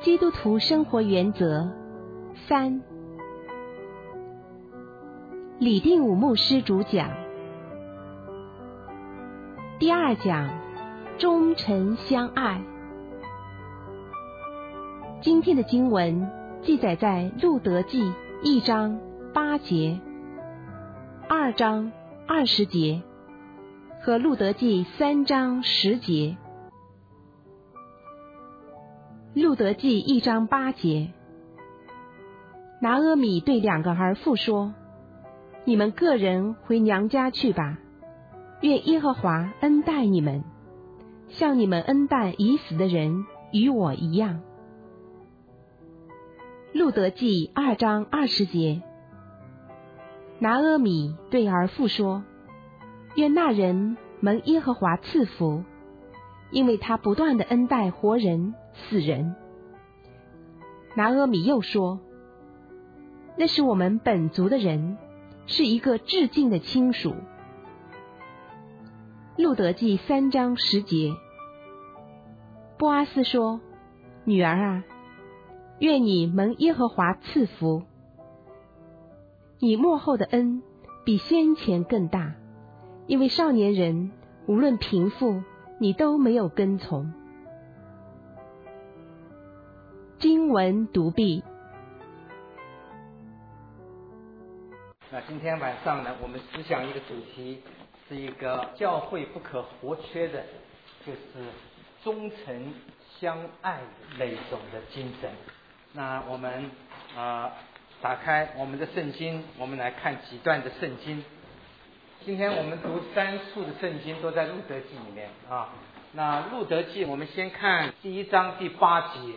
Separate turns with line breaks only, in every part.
基督徒生活原则3，李定武牧师主讲。第2讲，忠诚相爱。今天的经文记载在路德记1章8节、2章20节和路德记3章10节。路德记1章8节，拿阿米对2个儿妇说：你们个人回娘家去吧，愿耶和华恩待你们，像你们恩待已死的人与我一样。路德记2章20节，拿阿米对儿妇说：愿那人蒙耶和华赐福，因为他不断地恩待活人死人。拿阿米又说：那是我们本族的人，是一个至近的亲属。路德记3章10节，波阿斯说：女儿啊，愿你蒙耶和华赐福，你末后的恩比先前更大，因为少年人无论贫富，你都没有跟从。经文读毕。
那今天晚上呢，我们思想一个主题，是一个教会不可或缺的，就是忠诚相爱那种的精神。那我们打开我们的圣经，我们来看几段的圣经。今天我们读3处的圣经都在路德记里面啊。那路德记我们先看第1章第8节。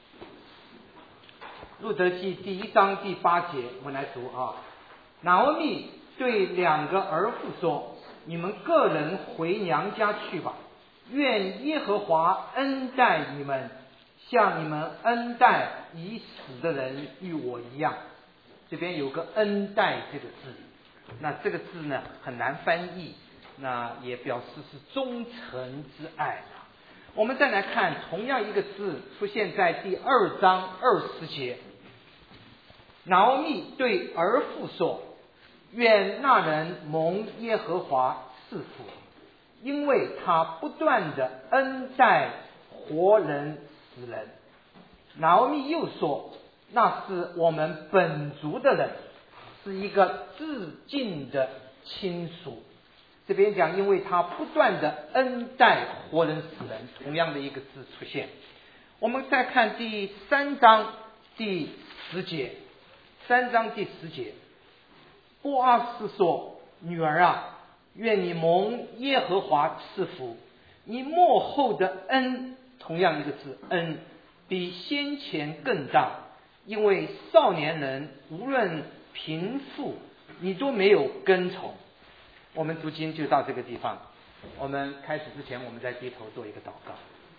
路德记第1章第8节，我们来读啊。拿俄米对2个儿妇说：你们个人回娘家去吧，愿耶和华恩待你们，像你们恩待已死的人与我一样。这边有个恩待这个字，那这个字呢很难翻译，那也表示是忠诚之爱。我们再来看同样一个字出现在第2章20节。拿俄米对儿妇说：愿那人蒙耶和华赐福，因为他不断的恩待活人死人。拿俄米又说：那是我们本族的人，是一个至近的亲属。这边讲因为他不断的恩待活人死人，同样的一个字出现。我们再看第3章第10节。3章第10节，波阿斯说：女儿啊，愿你蒙耶和华赐福，你末后的恩，同样一个字恩，比先前更大，因为少年人无论贫富，你都没有跟从。我们读经就到这个地方，我们开始之前，我们再低头做一个祷告。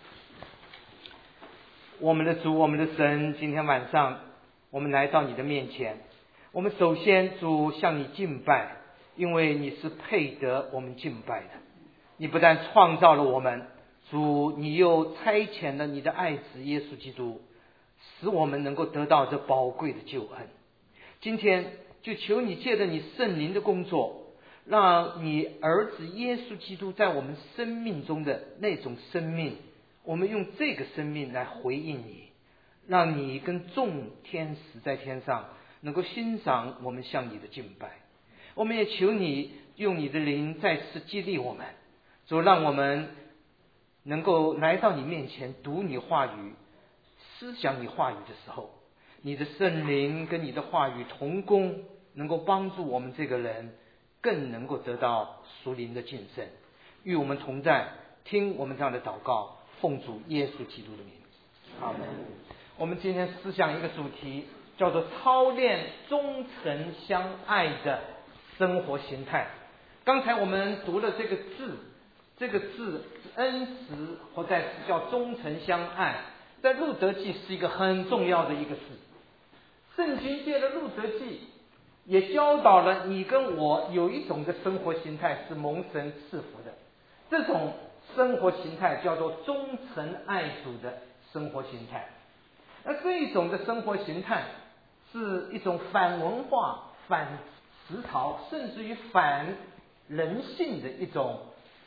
我们的主，我们的神，今天晚上我们来到你的面前，我们首先主向你敬拜，因为你是配得我们敬拜的。你不但创造了我们，主你又差遣了你的爱子耶稣基督，使我们能够得到这宝贵的救恩。今天就求你借着你圣灵的工作，让你儿子耶稣基督在我们生命中的那种生命，我们用这个生命来回应你，让你跟众天使在天上能够欣赏我们向你的敬拜。我们也求你用你的灵再次激励我们，主让我们能够来到你面前读你话语，思想你话语的时候，你的圣灵跟你的话语同工，能够帮助我们这个人更能够得到属灵的晋升。与我们同在，听我们这样的祷告，奉主耶稣基督的名，阿们。我们今天思想一个主题，叫做操练忠诚相爱的生活形态。刚才我们读了这个字恩慈，或者是叫忠诚相爱，在路德记是一个很重要的一个字。圣经借了路德记也教导了你跟我有一种的生活形态是蒙神赐福的，这种生活形态叫做忠诚爱主的生活形态。 而这一种的生活形态是一种反文化、反思潮，甚至于反人性的一种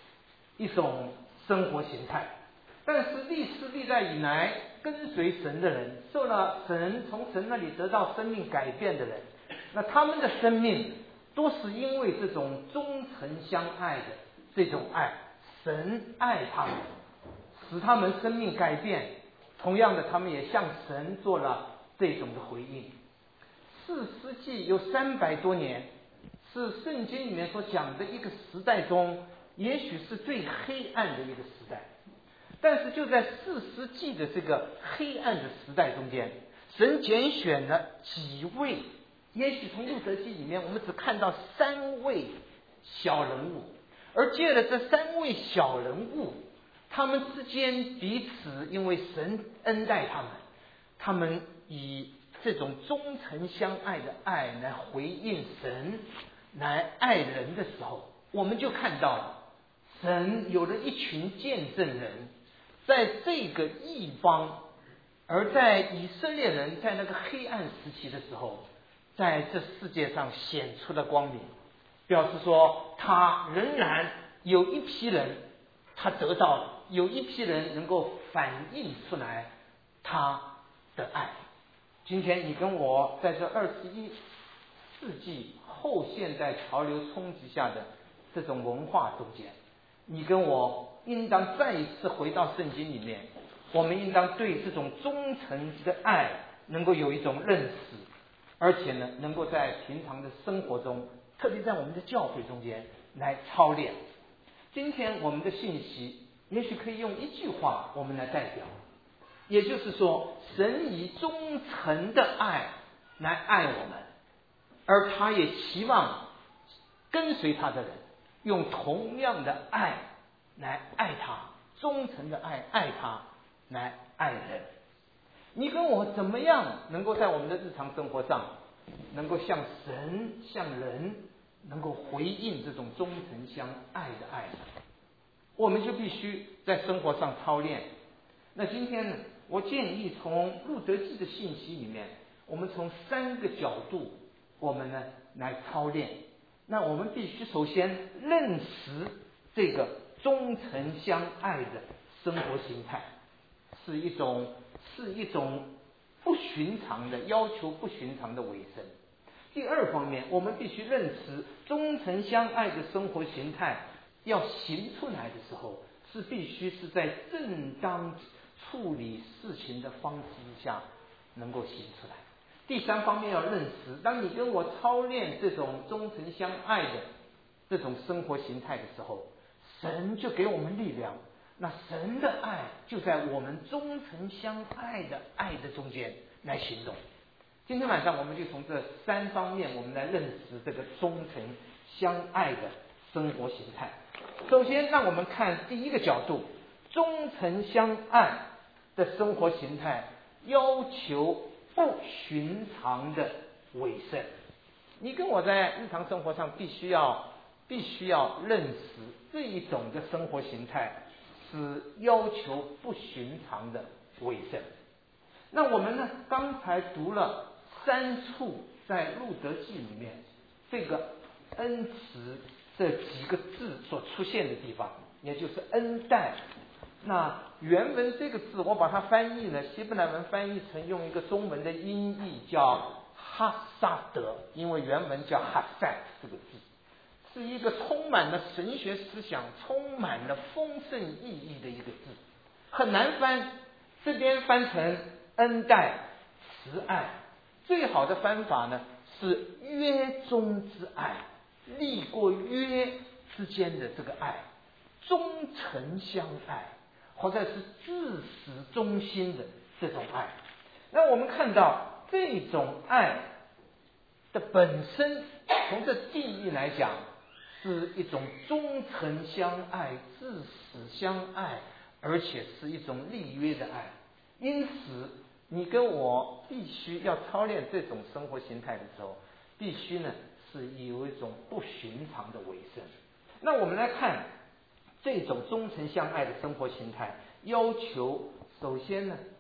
生活形态。但是历世历代以来跟随神的人，受了神从神那里得到生命改变的人，那他们的生命都是因为这种忠诚相爱的这种爱，神爱他们，使他们生命改变。同样的，他们也向神做了这种的回应。4世纪有300多年，是圣经里面所讲的一个时代中，也许是最黑暗的一个时代。但是就在4世纪的这个黑暗的时代中间，神拣选了几位，也许从路德记里面我们只看到3位小人物，而借了这3位小人物，他们之间彼此因为神恩待他们以这种忠诚相爱的爱来回应神，来爱人的时候，我们就看到了神有了一群见证人，在这个异邦，而在以色列人在那个黑暗时期的时候，在这世界上显出了光明，表示说他仍然有一批人他得到了，有一批人能够反映出来他的爱。今天你跟我在这21世纪后现代潮流冲击下的这种文化中间，你跟我应当再一次回到圣经里面，我们应当对这种忠诚的爱能够有一种认识，而且呢，能够在平常的生活中，特别在我们的教会中间来操练。今天我们的信息也许可以用一句话我们来代表，也就是说，神以忠诚的爱来爱我们，而他也期望跟随他的人用同样的爱来爱他，忠诚的爱爱他，来爱人。你跟我怎么样能够在我们的日常生活上能够向神向人能够回应这种忠诚相爱的爱呢？我们就必须在生活上操练。那今天呢，我建议从路德记的信息里面，我们从3个角度我们呢来操练。那我们必须首先认识这个忠诚相爱的生活形态，是一种不寻常的要求，不寻常的委身。第二方面，我们必须认识忠诚相爱的生活形态要行出来的时候，是必须是在正当处理事情的方式之下能够行出来。第三方面要认识，当你跟我操练这种忠诚相爱的这种生活形态的时候，神就给我们力量，那神的爱就在我们忠诚相爱的爱的中间来行动。今天晚上我们就从这3方面我们来认识这个忠诚相爱的生活形态。首先让我们看第一个角度，忠诚相爱的生活形态要求不寻常的委身。你跟我在日常生活上必须要认识这一种的生活形态是要求不寻常的委身。那我们呢，刚才读了3处在路德记里面这个恩慈这几个字所出现的地方，也就是恩待。那原文这个字我把它翻译了，希伯来文翻译成用一个中文的音译叫哈萨德，因为原文叫哈塞这个字，是一个充满了神学思想，充满了丰盛意义的一个字，很难翻。这边翻成恩待慈爱，最好的翻法呢是约中之爱，立过约之间的这个爱，忠诚相爱，或者是至死忠心的这种爱。那我们看到这种爱的本身，从这定义来讲，是一种忠诚相爱、至死相爱，而且是一种立约的爱。因此你跟我必须要操练这种生活形态的时候，必须呢是有一种不寻常的委身。那我们来看这种忠诚相爱的生活形态，要求首先呢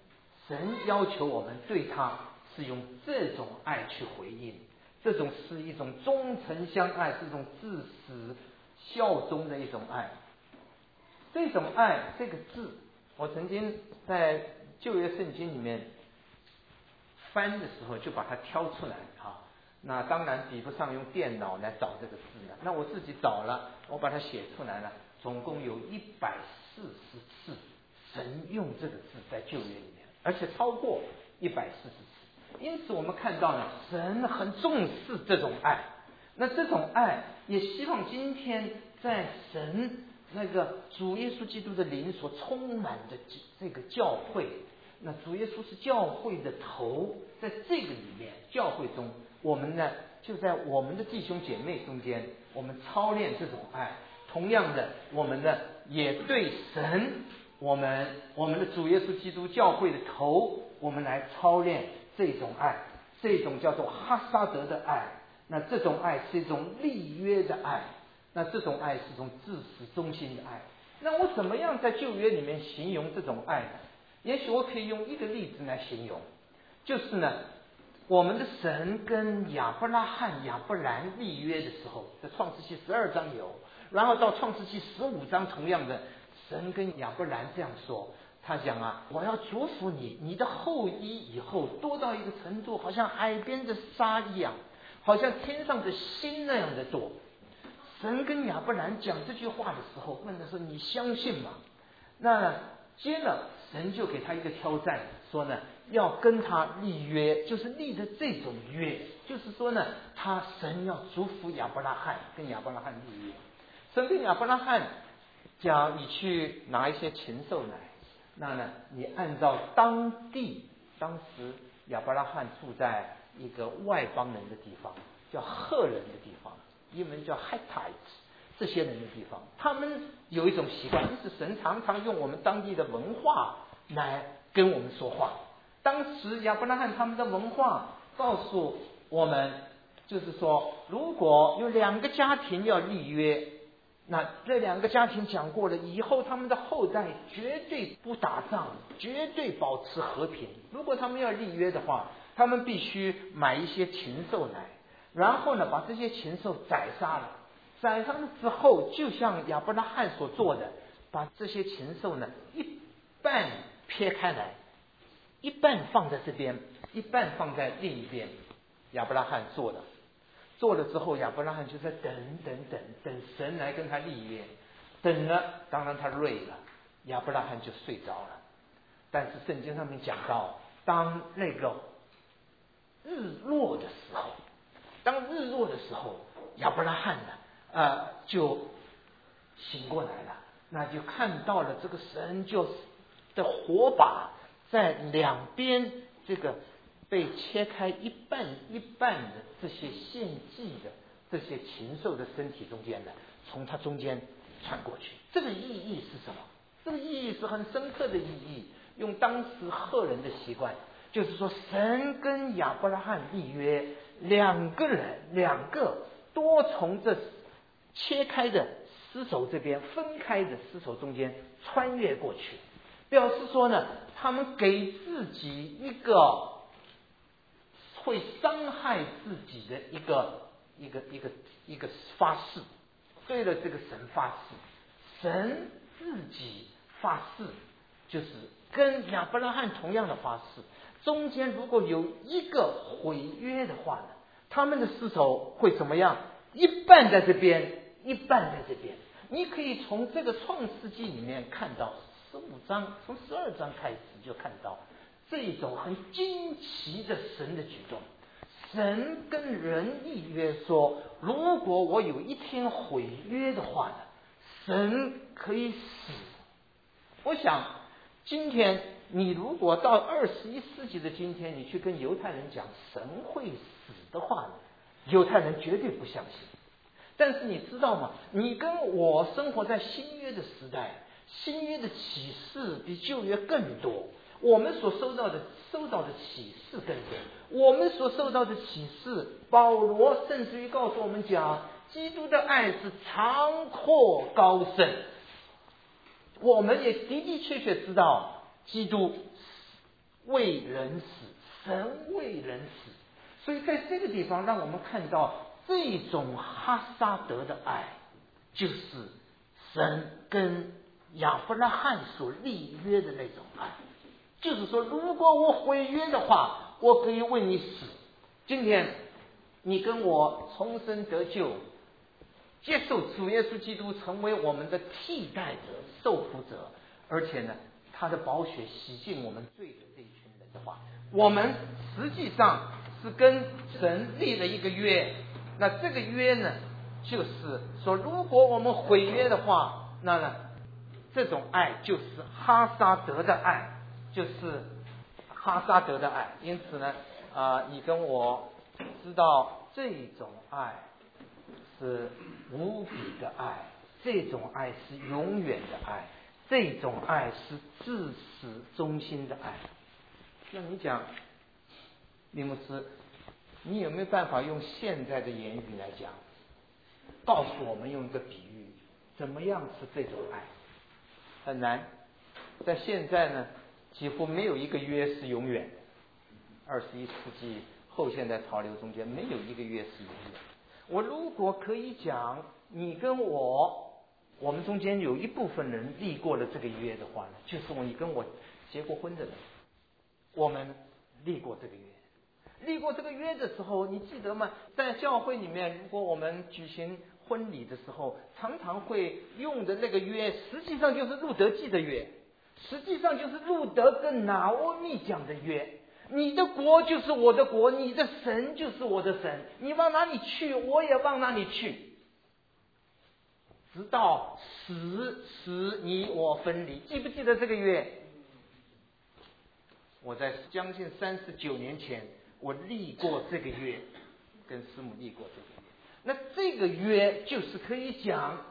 神要求我们对他是用这种爱去回应，这种是一种忠诚相爱，是一种至死效忠的一种爱。这种爱这个字，我曾经在旧约圣经里面翻的时候就把它挑出来啊。那当然比不上用电脑来找这个字了，那我自己找了，我把它写出来了，总共有140次神用这个字在旧约里面，而且超过140次。因此我们看到呢，神很重视这种爱，那这种爱也希望今天在神那个主耶稣基督的灵所充满的这个教会，那主耶稣是教会的头，在这个里面教会中，我们呢就在我们的弟兄姐妹中间，我们操练这种爱。同样的，我们呢也对神，我们的主耶稣基督教会的头，我们来操练这种爱，这种叫做哈撒德的爱。那这种爱是一种立约的爱，那这种爱是一种至死忠心的爱。那我怎么样在旧约里面形容这种爱呢？也许我可以用一个例子来形容，就是呢，我们的神跟亚伯拉罕、亚伯兰立约的时候，在创世纪12章有，然后到创世纪15章，同样的，神跟亚伯兰这样说，他讲啊，我要祝福你，你的后裔以后多到一个程度，好像海边的沙一样，好像天上的星那样的多。神跟亚伯兰讲这句话的时候，问的是你相信吗？那接着神就给他一个挑战，说呢要跟他立约，就是立的这种约，就是说呢神要祝福亚伯拉罕，跟亚伯拉罕立约。神跟亚伯拉罕讲，你去拿一些禽兽来，那呢你按照当时亚伯拉罕住在一个外邦人的地方，叫赫人的地方，英文叫 Hittites， 这些人的地方，他们有一种习惯，就是神常常用我们当地的文化来跟我们说话。当时亚伯拉罕他们的文化告诉我们，就是说如果有2个家庭要立约，那这2个家庭讲过了以后，他们的后代绝对不打仗，绝对保持和平。如果他们要立约的话，他们必须买一些禽兽来，然后呢把这些禽兽宰杀了，宰杀了之后，就像亚伯拉罕所做的，把这些禽兽呢一半撇开来，一半放在这边，一半放在另一边。亚伯拉罕做了之后，亚伯拉罕就在等神来跟他立约，等了，当然他累了，亚伯拉罕就睡着了。但是圣经上面讲到，当那个日落的时候，亚伯拉罕呢就醒过来了，那就看到了这个神的火把在两边这个被切开一半一半的这些献祭的这些禽兽的身体中间呢，从它中间穿过去。这个意义是什么？这个意义是很深刻的意义。用当时赫人的习惯，就是说神跟亚伯拉罕立约，2个多从这切开的尸首这边分开的尸首中间穿越过去，表示说呢，他们给自己一个会伤害自己的一个发誓，对了这个神发誓，神自己发誓，就是跟亚伯拉罕同样的发誓，中间如果有一个毁约的话呢，他们的尸首会怎么样？一半在这边，一半在这边。你可以从这个创世纪里面看到15章，从12章开始就看到这种很惊奇的神的举动。神跟人立约说，如果我有一天毁约的话呢，神可以死。我想今天你如果到21世纪的今天，你去跟犹太人讲神会死的话呢，犹太人绝对不相信。但是你知道吗？你跟我生活在新约的时代，新约的启示比旧约更多，我们所收到的启示更多。我们所受到的启示，保罗甚至于告诉我们讲，基督的爱是长阔高深。我们也的的确确知道，基督为人死，神为人死。所以在这个地方让我们看到这种哈撒德的爱，就是神跟亚伯拉罕所立约的那种爱。就是说，如果我毁约的话，我可以为你死。今天你跟我重生得救，接受主耶稣基督成为我们的替代者、受福者，而且呢，他的宝血洗净我们罪的这一群人的话，我们实际上是跟神立了一个约。那这个约呢，就是说，如果我们毁约的话，那呢，这种爱就是哈撒德的爱，就是哈撒德的爱。因此呢，你跟我知道这种爱是无比的爱，这种爱是永远的爱，这种爱是至死忠心的爱。那你讲，林牧师，你有没有办法用现在的言语来讲，告诉我们用一个比喻，怎么样是这种爱？很难。在现在呢，几乎没有一个约是永远的。21世纪后现代潮流中间没有一个约是永远的。我如果可以讲，你跟我们中间有一部分人立过了这个约的话呢，就是你跟我结过婚的人，我们立过这个约。立过这个约的时候，你记得吗？在教会里面，如果我们举行婚礼的时候，常常会用的那个约，实际上就是路德记的约，实际上就是路德跟拿俄米讲的约。你的国就是我的国，你的神就是我的神，你往哪里去，我也往哪里去，直到死使你我分离。记不记得这个约？我在将近39年前，我立过这个约，跟师母立过这个约。那这个约就是可以讲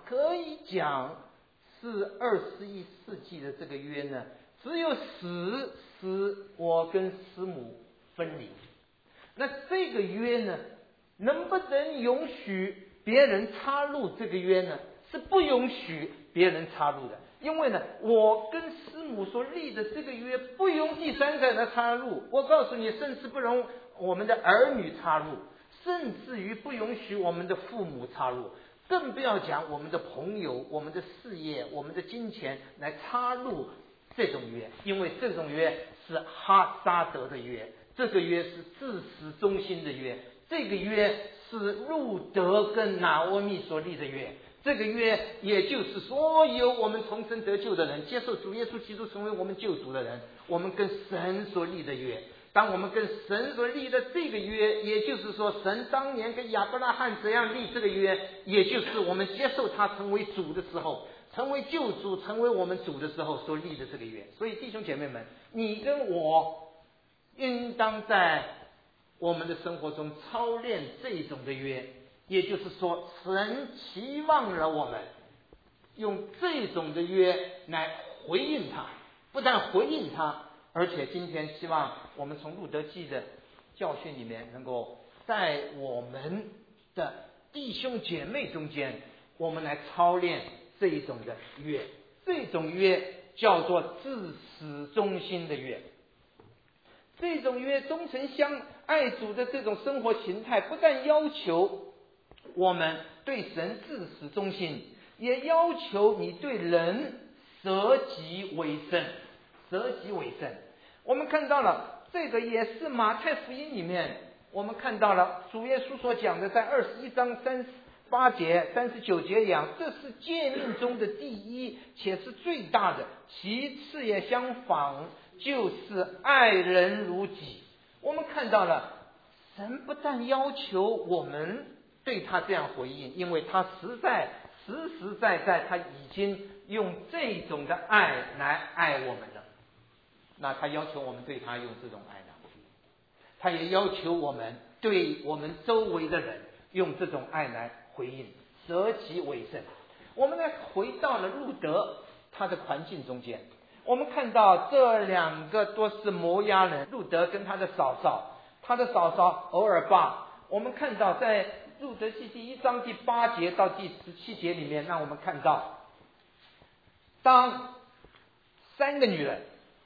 是21世纪的这个约呢，只有死使我跟师母分离。那这个约呢，能不能允许别人插入这个约呢？是不允许别人插入的。因为呢，我跟师母所立的这个约不容第三者来插入。我告诉你，甚至不容我们的儿女插入，甚至于不允许我们的父母插入，更不要讲我们的朋友、我们的事业、我们的金钱来插入这种约。因为这种约是哈撒德的约，这个约是至死忠心的约，这个约是路德跟拿俄米所立的约。这个约也就是所有我们重生得救的人，接受主耶稣基督成为我们救主的人，我们跟神所立的约。当我们跟神所立的这个约，也就是说神当年跟亚伯拉罕这样立这个约，也就是我们接受他成为主的时候，成为救主，成为我们主的时候所立的这个约。所以弟兄姐妹们，你跟我应当在我们的生活中操练这种的约。也就是说，神期望了我们用这种的约来回应他，不但回应他，而且今天希望我们从路德记的教训里面，能够在我们的弟兄姐妹中间，我们来操练这一种的约。这种约叫做至死忠心的约。这种约忠诚相爱主的这种生活形态，不但要求我们对神至死忠心，也要求你对人舍己为圣。舍己为圣，我们看到了这个也是马太福音里面我们看到了主耶稣所讲的，在21章38节39节讲，这是诫命中的第一，且是最大的，其次也相仿，就是爱人如己。我们看到了神不但要求我们对他这样回应，因为他实实在在他已经用这种的爱来爱我们了。那他要求我们对他用这种爱来回应，他也要求我们对我们周围的人用这种爱来回应，舍己为圣。我们来回到了路德他的环境中间，我们看到这两个都是摩押人，路德跟他的嫂嫂偶尔巴。我们看到在路德记第1章第8节到第17节里面，让我们看到当3个女人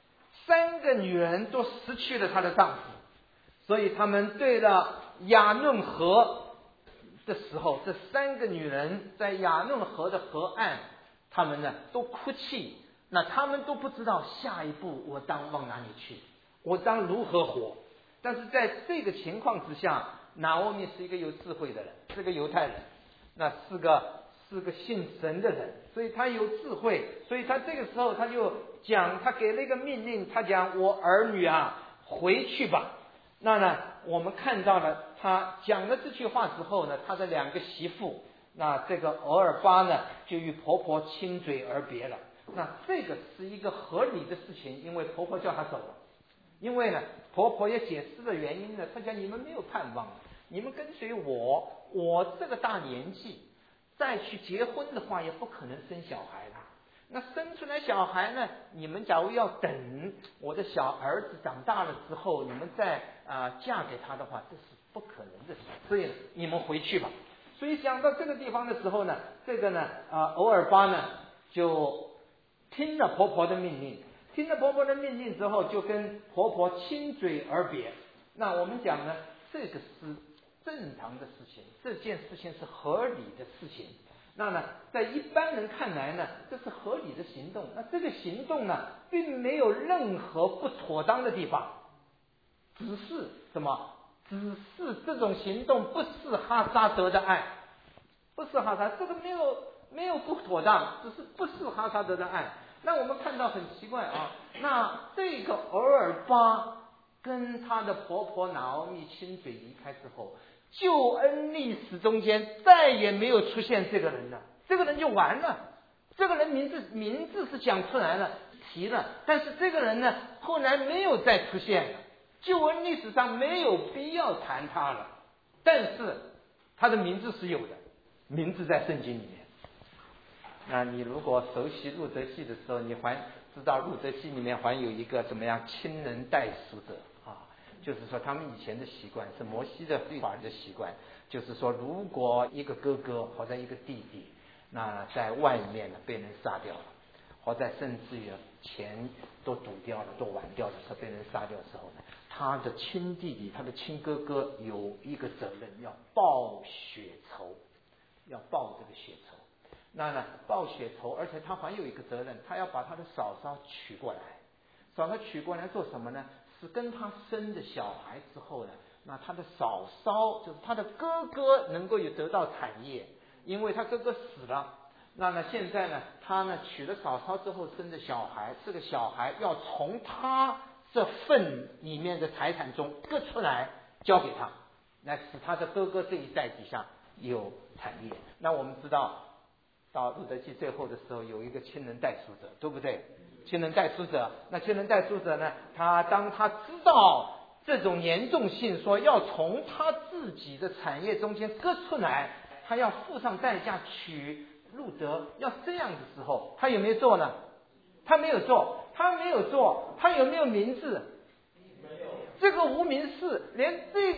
3个女人都失去了她的丈夫，所以他们对了雅嫩河的时候，这3个女人在雅嫩河的河岸，他们呢都哭泣，那他们都不知道下一步我当往哪里去，我当如何活。但是在这个情况之下，拿俄米是一个有智慧的人，是个犹太人，那是个信神的人，所以他有智慧，所以他这个时候他就讲，他给了一个命令，他讲我儿女啊，回去吧。那呢，我们看到了他讲了这句话之后呢，他的2个媳妇，那这个俄尔巴呢就与婆婆亲嘴而别了。那这个是一个合理的事情，因为婆婆叫她走了，因为呢婆婆也解释了原因呢，她讲你们没有盼望，你们跟随我这个大年纪再去结婚的话也不可能生小孩了，那生出来小孩呢，你们假如要等我的小儿子长大了之后，你们再嫁给他的话，这是不可能的事，所以你们回去吧。所以讲到这个地方的时候呢，这个呢俄尔巴呢就听了婆婆的命令，听了婆婆的命令之后，就跟婆婆亲嘴而别。那我们讲呢，这个是正常的事情，这件事情是合理的事情。那呢，在一般人看来呢，这是合理的行动。那这个行动呢，并没有任何不妥当的地方，只是什么？只是这种行动不是哈撒德的爱，不是哈撒，这个没有不妥当，只是不是哈撒德的爱。那我们看到很奇怪啊，那这个俄尔巴跟他的婆婆拿俄米亲嘴离开之后，救恩历史中间再也没有出现这个人了，这个人就完了。这个人名字是讲出来了，提了，但是这个人呢，后来没有再出现了，救恩历史上没有必要谈他了。但是他的名字是有的，名字在圣经里面。那你如果熟悉路德记的时候，你还知道路德记里面还有一个怎么样亲人代书者啊，就是说他们以前的习惯是摩西的律法的习惯，就是说如果一个哥哥或者一个弟弟，那在外面呢被人杀掉了，或者甚至于钱都赌掉了，都玩掉了，是被人杀掉的时候呢，他的亲弟弟，他的亲哥哥有一个责任，要报血仇，要报这个血仇。那呢，报血仇，而且他还有一个责任，他要把他的嫂嫂娶过来。嫂嫂娶过来做什么呢？是跟他生的小孩之后呢，那他的嫂嫂就是他的哥哥能够有得到产业，因为他哥哥死了。那呢，现在呢，他呢娶了嫂嫂之后生的小孩，这个小孩要从他这份里面的财产中割出来交给他，来使他的哥哥这一代底下有产业。那我们知道到路德记最后的时候有一个亲人代书者，对不对？亲人代书者，那亲人代书者呢，当他知道这种严重性，说要从他自己的产业中间割出来，他要付上代价娶路德，要这样的时候，他有没有做呢？他没有做，他有没有名字？这个无名氏，连这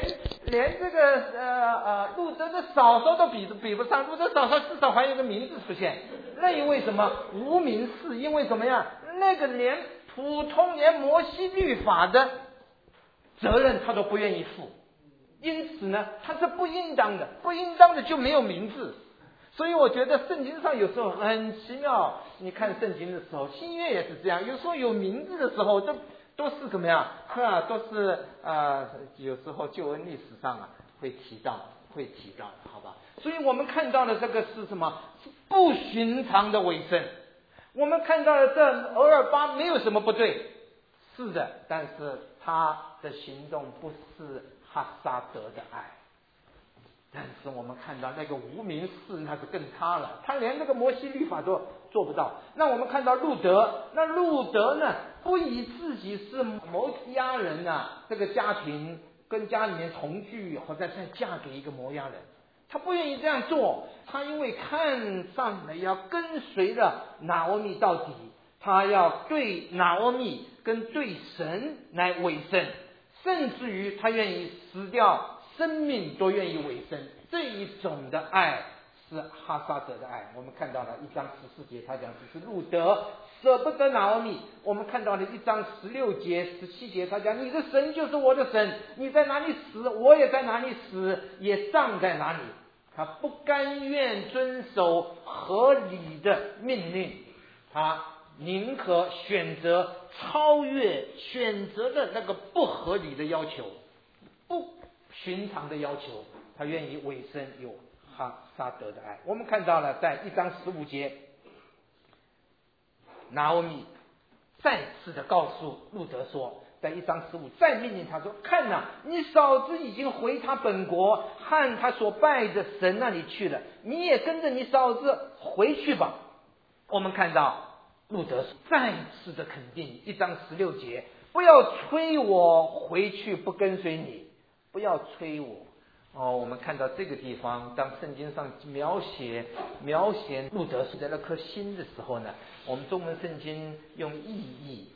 个路德的嫂嫂都比不上，路德嫂嫂至少还有个名字出现。那因为什么无名氏？因为怎么样？那个连摩西律法的责任他都不愿意负，因此呢，他是不应当的就没有名字。所以我觉得圣经上有时候很奇妙，你看圣经的时候，新约也是这样，有时候有名字的时候都是怎么样？都是有时候救恩历史上会提到的，好吧？所以我们看到的这个是什么？是不寻常的尾声。我们看到的这俄尔巴没有什么不对，是的，但是他的行动不是哈撒德的爱。但是我们看到那个无名氏那是更差了，他连那个摩西律法都做不到。那我们看到路德，那路德呢，不以自己是摩押人这个家庭跟家里面同居，或者再嫁给一个摩押人，他不愿意这样做。他因为看上了要跟随着拿俄米到底，他要对拿俄米跟对神来委身，甚至于他愿意死掉生命都愿意委身。这一种的爱是哈撒德的爱。我们看到了1章14节，他讲这是路德舍不得拿俄米。我们看到了1章16节17节，他讲你的神就是我的神，你在哪里死我也在哪里死，也葬在哪里。他不甘愿遵守合理的命令，他宁可选择超越，选择的那个不合理的要求，不寻常的要求，他愿意委身有哈撒德的爱。我们看到了在1章15节，拿俄米再次的告诉路德说，在1章15再命令他说，看哪，你嫂子已经回他本国和他所拜的神那里去了，你也跟着你嫂子回去吧。我们看到路德再次的肯定，1章16节，不要催我回去不跟随你，不要催我。我们看到这个地方，当圣经上描写路德是在那颗心的时候呢，我们中文圣经用意译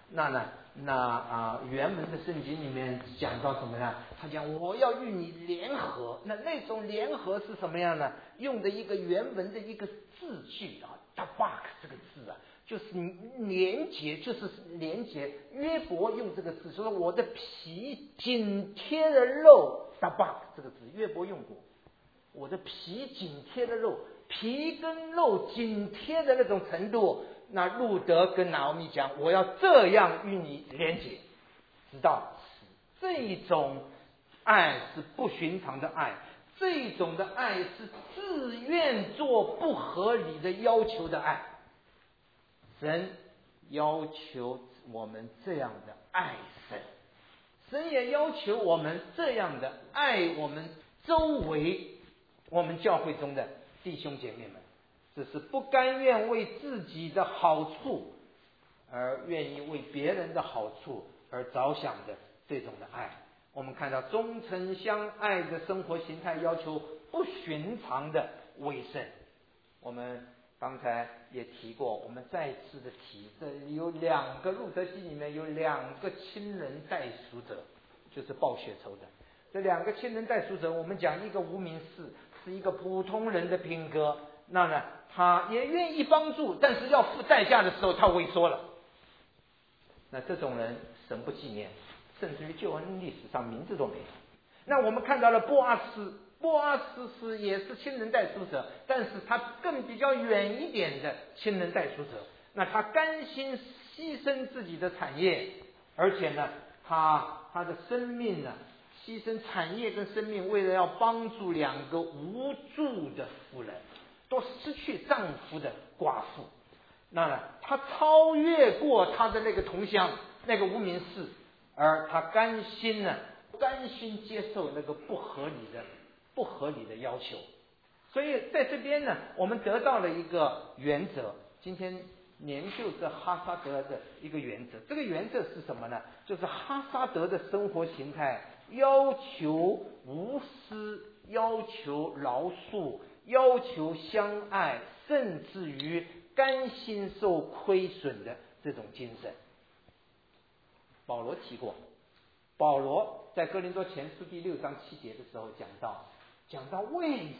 原文的圣经里面讲到什么呢？他讲我要与你联合，那种联合是什么样呢？用的一个原文的一个字句tabak 这个字就是连结，约伯用这个字说我的皮紧贴了肉，tabak 这个字约伯用过，我的皮紧贴了肉，皮跟肉紧贴的那种程度。那路德跟拿俄米讲，我要这样与你连结，直到死。这种爱是不寻常的爱，这种的爱是自愿做不合理的要求的爱。神要求我们这样的爱神，神也要求我们这样的爱我们周围我们教会中的弟兄姐妹们。这是不甘愿为自己的好处而愿意为别人的好处而着想的这种的爱。我们看到忠诚相爱的生活形态要求不寻常的委身。我们刚才也提过，我们再次的提，这有2个路德记里面有2个亲人代赎者，就是报血仇的。这2个亲人代赎者，我们讲一个无名氏是一个普通人的品格，那呢他也愿意帮助，但是要付代价的时候他萎缩了。那这种人神不纪念，甚至于救恩历史上名字都没有。那我们看到了波阿斯也是亲人代赎者，但是他更比较远一点的亲人代赎者。那他甘心牺牲自己的产业，而且呢他的生命呢牺牲产业跟生命，为了要帮助2个无助的妇人，都失去丈夫的寡妇。那他超越过他的那个同乡那个无名氏，而他甘心接受那个不合理的要求。所以在这边呢，我们得到了一个原则，今天研究这哈撒德的一个原则。这个原则是什么呢？就是哈撒德的生活形态要求无私，要求饶恕，要求相爱，甚至于甘心受亏损的这种精神。保罗提过，保罗在哥林多前书第6章7节的时候讲到为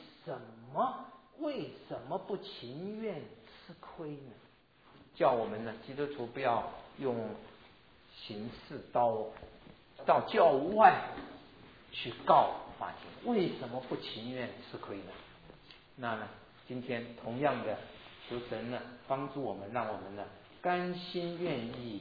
什么不情愿吃亏呢？叫我们呢基督徒不要用刑事到教外去告法庭，为什么不情愿吃亏呢？那呢今天同样的求神呢帮助我们，让我们呢甘心愿意，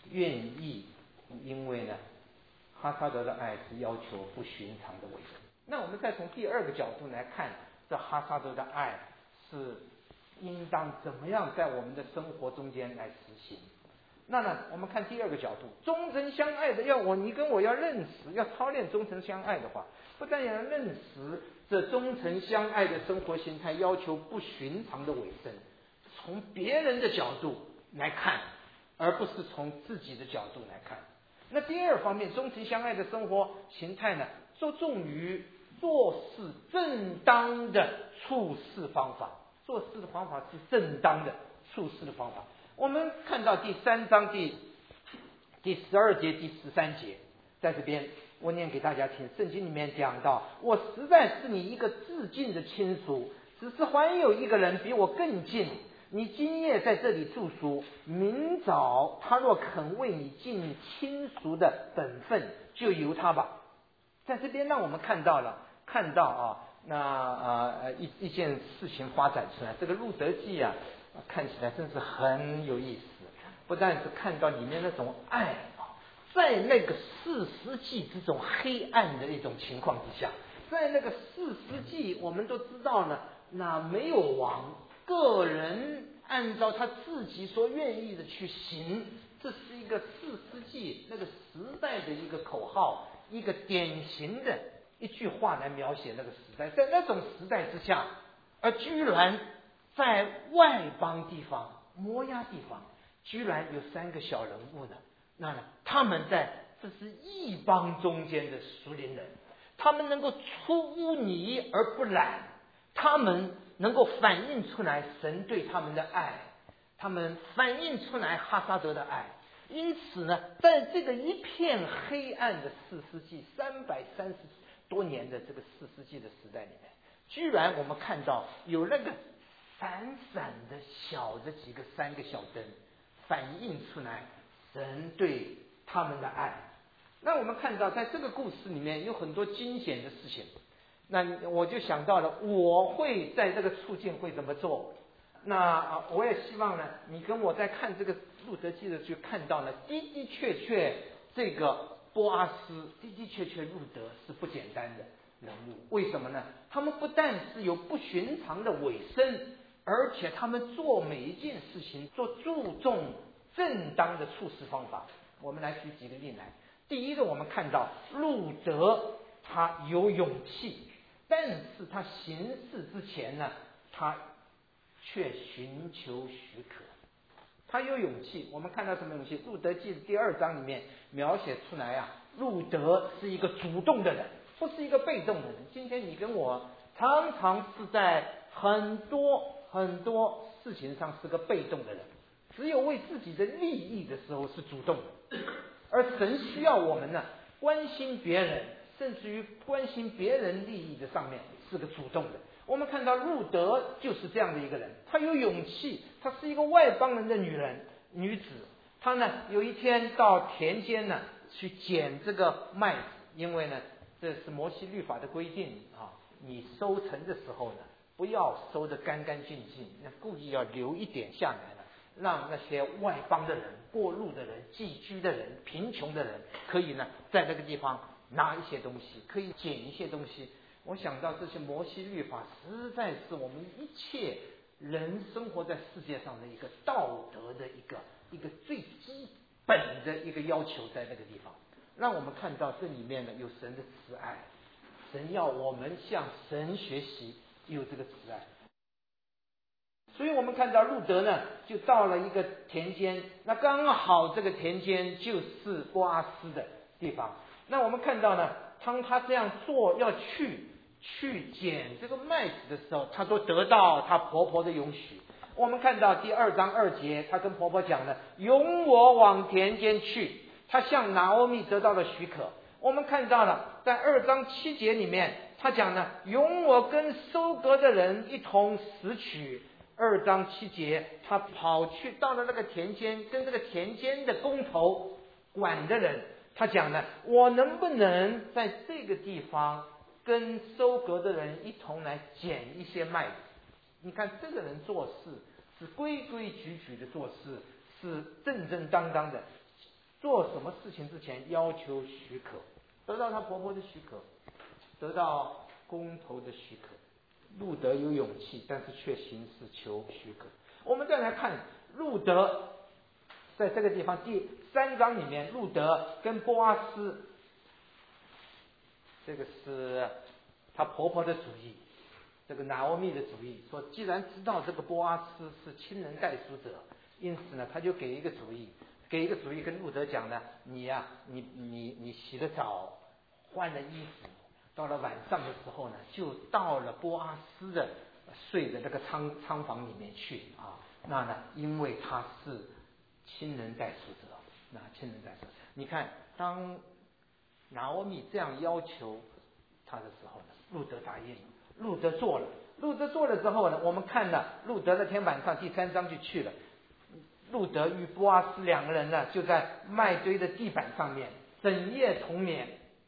因为呢哈撒德的爱是要求不寻常的委身。那我们再从第2个角度来看，这哈撒德的爱是应当怎么样在我们的生活中间来实行。那呢我们看第2个角度，忠诚相爱的你跟我要认识，要操练忠诚相爱的话，不但要认识这忠诚相爱的生活形态要求不寻常的委身，从别人的角度来看，而不是从自己的角度来看。那第2方面，忠诚相爱的生活形态呢，着重于做事正当的处事方法。做事的方法是正当的处事的方法。我们看到第3章第12节第13节，在这边我念给大家听。圣经里面讲到，我实在是你一个至近的亲属， 只是还有一个人比我更近，你今夜在这里住宿，明早他若肯为你尽亲属的本分，就由他吧。在这边让我们看到一件事情发展出来。这个路德记啊，看起来真是很有意思，不但是看到里面那种爱啊，在那个四世纪这种黑暗的一种情况之下，在那个四世纪我们都知道呢，那没有王，个人按照他自己所愿意的去行，这是一个四世纪那个时代的一个口号，一个典型的一句话来描写那个时代。在那种时代之下，而居然在外邦地方摩押地方居然有3个小人物呢，那他们这是异邦中间的属灵人，他们能够出污泥而不染，他们能够反映出来神对他们的爱，他们反映出来哈撒德的爱。因此呢，在这个一片黑暗的4世纪330多年的这个4世纪的时代里面，居然我们看到有那个闪闪的小的几个3个小灯，反映出来神对他们的爱。那我们看到在这个故事里面有很多惊险的事情，那我就想到了我会在这个处境会怎么做。那我也希望呢，你跟我在看这个路德记的就看到呢，的确这个波阿斯的确路德是不简单的人物。为什么呢？他们不但是有不寻常的委身，而且他们做每一件事情都注重正当的处事方法。我们来举几个例来。第一个，我们看到路德他有勇气，但是他行事之前呢，他却寻求许可。他有勇气，我们看到什么勇气？路德记第2章里面描写出来啊，路德是一个主动的人，不是一个被动的人。今天你跟我常常是在很多事情上是个被动的人，只有为自己的利益的时候是主动的。而神需要我们呢，关心别人，甚至于关心别人利益的上面是个主动的。我们看到路德就是这样的一个人，他有勇气，他是一个外邦人的女子，她呢有一天到田间呢去捡这个麦子，因为呢这是摩西律法的规定啊，你收成的时候呢不要收得干干净净，那故意要留一点下来了，让那些外邦的人、过路的人、寄居的人、贫穷的人可以呢在那个地方拿一些东西，可以捡一些东西。我想到这些摩西律法实在是我们一切人生活在世界上的一个道德的一个最基本的一个要求，在那个地方让我们看到这里面呢有神的慈爱，神要我们向神学习有这个慈爱。所以我们看到路德呢就到了一个田间，那刚好这个田间就是波阿斯的地方。那我们看到呢，当他这样做要去捡这个麦子的时候，他都得到他婆婆的允许。我们看到第2章2节，他跟婆婆讲了，容我往田间去，他向拿俄米得到了许可。我们看到了在2章7节里面，他讲呢，容我跟收割的人一同拾取。2章7节，他跑去到了那个田间，跟这个田间的工头管的人，他讲呢，我能不能在这个地方跟收割的人一同来捡一些麦子？你看这个人做事是规规矩矩的做事，是正正当当的，做什么事情之前要求许可，得到他婆婆的许可，得到工头的许可。路德有勇气，但是却行事求许可。我们再来看路德在这个地方第3章里面，路德跟波阿斯，这个是他婆婆的主意，这个拿俄米的主意，说既然知道这个波阿斯是亲人代书者，因此呢他就给一个主意跟路德讲呢，你呀、你洗了澡，换了衣服，到了晚上的时候呢，就到了波阿斯的睡的那个仓房里面去啊。那呢，因为他是亲人代书者，那亲人代书，你看当拿俄米这样要求他的时候呢，路德答应，路德做了。 路德做了之后呢，我们看了路德那天晚上第3章就去了，路德与波阿斯2个人呢就在麦堆的地板上面整夜同眠。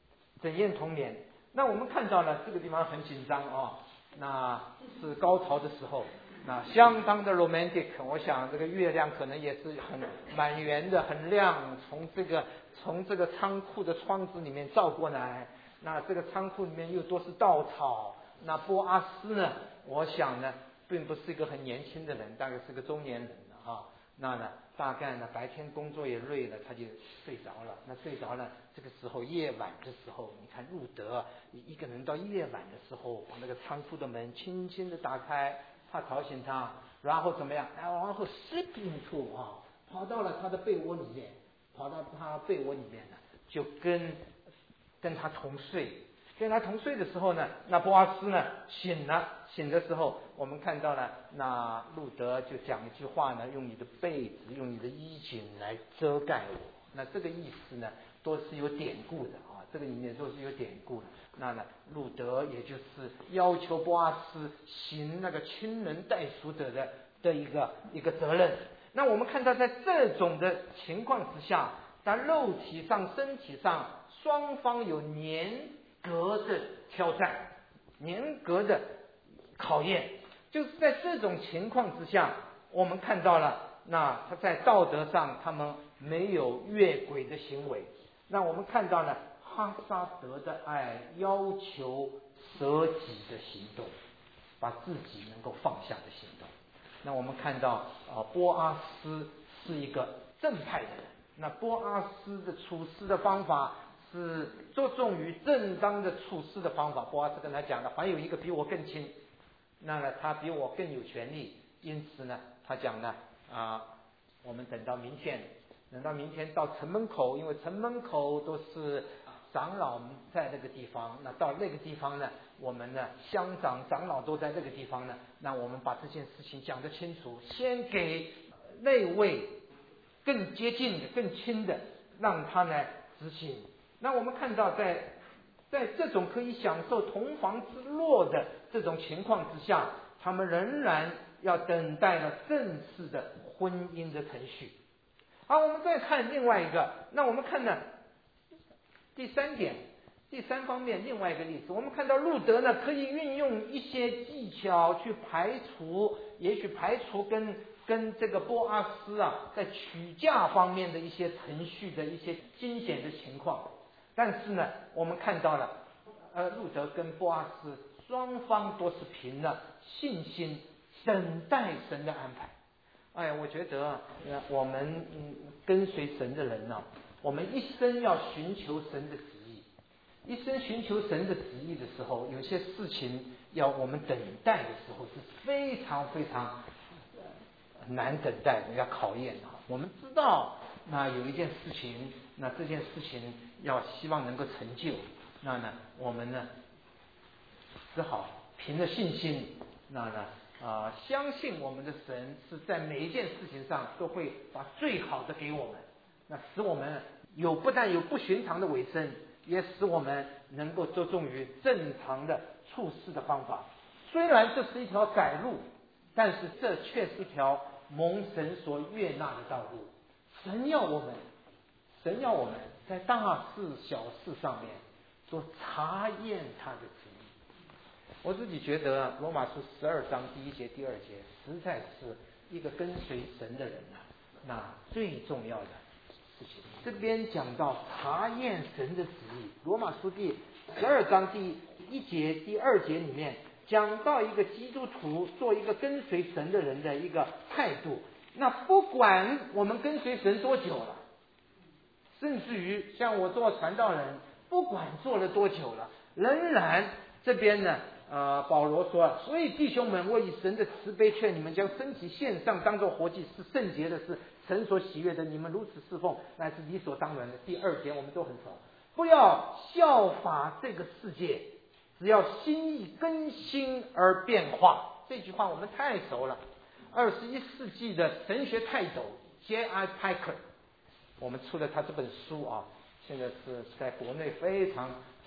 那我们看到了这个地方很紧张啊，那是高潮的时候，那相当的 romantic。 我想这个月亮可能也是很满圆的，很亮，从这个仓库的窗子里面照过来，那这个仓库里面又都是稻草。那波阿斯呢，我想呢并不是一个很年轻的人，大概是个中年人了啊。那呢大概呢白天工作也累了，他就睡着了。那睡着了，这个时候夜晚的时候，你看路德一个人到夜晚的时候，把那个仓库的门轻轻的打开，怕吵醒他，然后怎么样？然后 slip into 跑到了他的被窝里面，呢，就跟他同睡。跟他同睡的时候呢，那波阿斯呢醒的时候，我们看到了那路德就讲一句话呢，用你的被子，用你的衣襟来遮盖我。那这个意思呢都是有典故的啊，这个里面都是有典故的。那呢路德也就是要求波阿斯行那个亲人代赎者的一个责任。那我们看到在这种的情况之下，在肉体上身体上双方有严格的挑战，严格的考验。就是在这种情况之下，我们看到了那他在道德上他们没有越轨的行为。那我们看到了哈撒德的爱要求舍己的行动，把自己能够放下的行动。那我们看到波阿斯是一个正派的人，那波阿斯的处事的方法是着重于正当的处事的方法。波阿斯跟他讲了，还有一个比我更亲，那呢他比我更有权利，因此呢他讲呢我们等到明天到城门口，因为城门口都是长老在那个地方，那到那个地方呢，我们呢乡长长老都在那个地方呢，那我们把这件事情讲得清楚，先给那位更接近的更亲的让他来执行。那我们看到在这种可以享受同房之乐的这种情况之下，他们仍然要等待了正式的婚姻的程序。好，我们再看另外一个，那我们看呢第三方面另外一个例子，我们看到路德呢可以运用一些技巧去也许排除跟这个波阿斯在娶嫁方面的一些程序的一些惊险的情况。但是呢我们看到了路德跟波阿斯双方都是凭了信心等待神的安排。我觉得我们跟随神的人呢，我们一生要寻求神的旨意。一生寻求神的旨意的时候，有些事情要我们等待的时候是非常非常难等待的，要考验的。我们知道那有一件事情，那这件事情要希望能够成就，那呢我们呢只好凭着信心，那呢相信我们的神是在每一件事情上都会把最好的给我们，那使我们不但有不寻常的尾声，也使我们能够着重于正常的处事的方法。虽然这是一条窄路，但是这却是一条蒙神所悦纳的道路。神要我们在大事小事上面都查验他的旨意。我自己觉得罗马书12章第1节第2节实在是一个跟随神的人那最重要的事情。这边讲到查验神的旨意，罗马书第12章第1节第2节里面讲到一个基督徒做一个跟随神的人的一个态度。那不管我们跟随神多久了，甚至于像我做传道人，不管做了多久了，仍然这边呢保罗说，所以弟兄们，我以神的慈悲劝你们，将身体献上，当作活祭，是圣洁的，是神所喜悦的。你们如此侍奉，乃是理所当然的。第2节我们都很熟，不要效法这个世界，只要心意更新而变化。这句话我们太熟了。21世纪的神学泰斗 J.I. Packer， 我们出了他这本书现在是在国内非常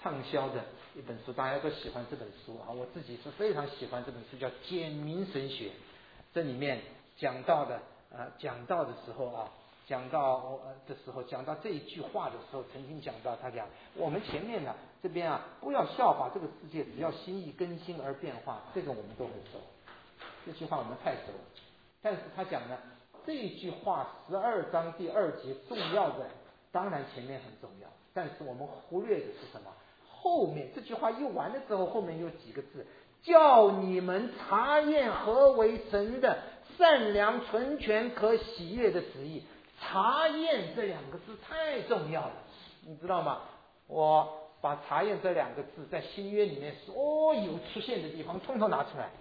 畅销的一本书，大家都喜欢这本书啊，我自己是非常喜欢这本书，叫《简明神学》。这里面讲到的时候啊，讲到这一句话的时候，曾经讲到他讲，我们前面呢这边啊，不要效法这个世界，只要心意更新而变化，这个我们都很熟，这句话我们太熟了。但是他讲呢，这一句话12章第2节重要的，当然前面很重要，但是我们忽略的是什么？后面这句话一完了之后，后面有几个字，叫你们查验何为神的善良、纯全、可喜悦的旨意。查验这2个字太重要了，你知道吗？我把查验这2个字在新约里面所有出现的地方通通拿出来。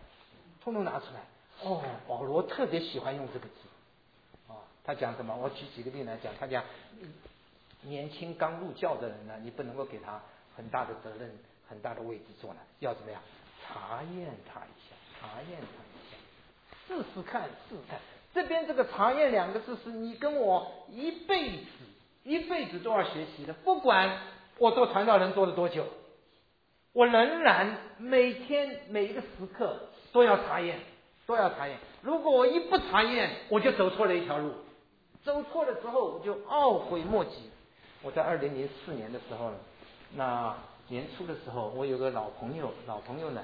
保罗特别喜欢用这个字他讲什么？我举几个例来讲。他讲年轻刚入教的人呢，你不能够给他很大的责任、很大的位置做呢，要怎么样？查验他一下，试试看。这边这个查验2个字是你跟我一辈子都要学习的，不管我做传道人做了多久，我仍然每天每一个时刻都要查验。如果我一不查验，我就走错了一条路，走错了之后我就懊悔莫及。我在2004年的时候呢，那年初的时候，我有个老朋友呢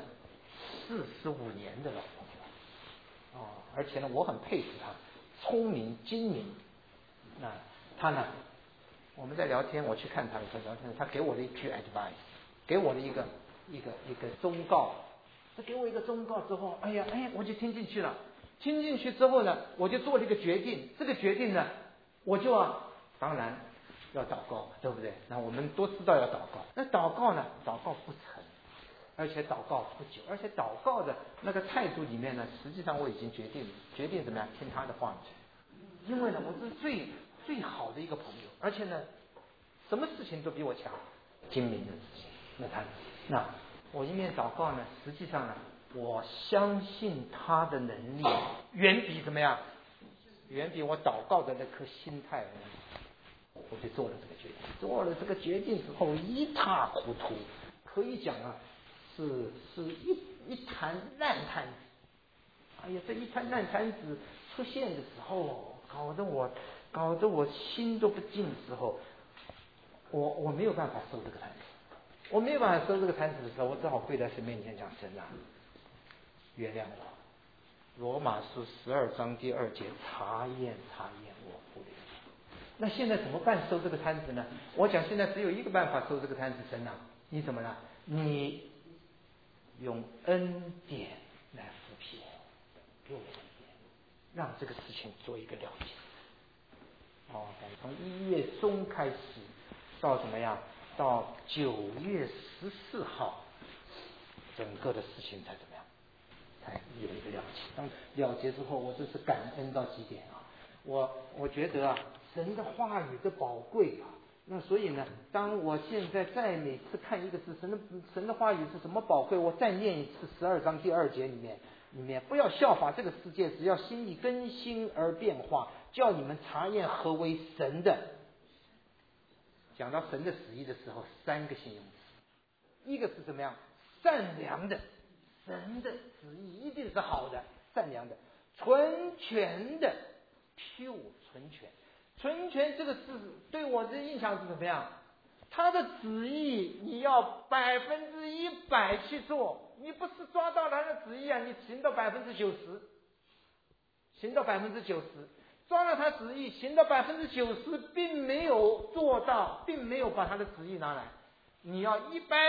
，45年的老朋友而且呢我很佩服他，聪明精明。那他呢，我们在聊天，我去看他的时候聊天，他给我的一句 advice， 给我的一个忠告。他给我一个忠告之后，我就听进去了。听进去之后呢，我就做了一个决定。这个决定呢，我就当然要祷告，对不对？那我们都知道要祷告。那祷告呢，祷告不成，而且祷告不久，而且祷告的那个态度里面呢，实际上我已经决定怎么样听他的话。因为呢，我是最好的一个朋友，而且呢，什么事情都比我强，精明的事情。那我一面祷告呢，实际上呢，我相信他的能力远比怎么样？远比我祷告的那颗心态。我就做了这个决定。做了这个决定之后，一塌糊涂，可以讲是一滩烂摊子。这一滩烂摊子出现的时候，搞得我心都不静的时候，我没有办法收这个摊子。我没有办法收这个摊子的时候，我只好跪在神面前讲：神啊，原谅我。罗马书12章第2节，查验我不灵。那现在怎么办收这个摊子呢？我讲现在只有一个办法收这个摊子。神啊，你怎么了？你用恩典来抚庇我，给我恩典，让这个事情做一个了结。从1月中开始到怎么样？到9月14号，整个的事情才怎么样？才有一个了结。当了结之后，我真是感恩到极点我觉得神的话语的宝贵那所以呢，当我现在再每次看一个字，神的话语是什么宝贵，我再念一次12章第2节里面，不要效法这个世界，只要心意更新而变化，叫你们查验何为神的。讲到神的旨意的时候，3个形容词，一个是怎么样？善良的，神的旨意一定是好的，善良的，纯全的 ，pure 纯全这个字对我的印象是怎么样？他的旨意你要100%去做，你不是抓到他的旨意你行到90%，行到90%。抓了他旨意行到90%，并没有做到，并没有把他的旨意拿来。你要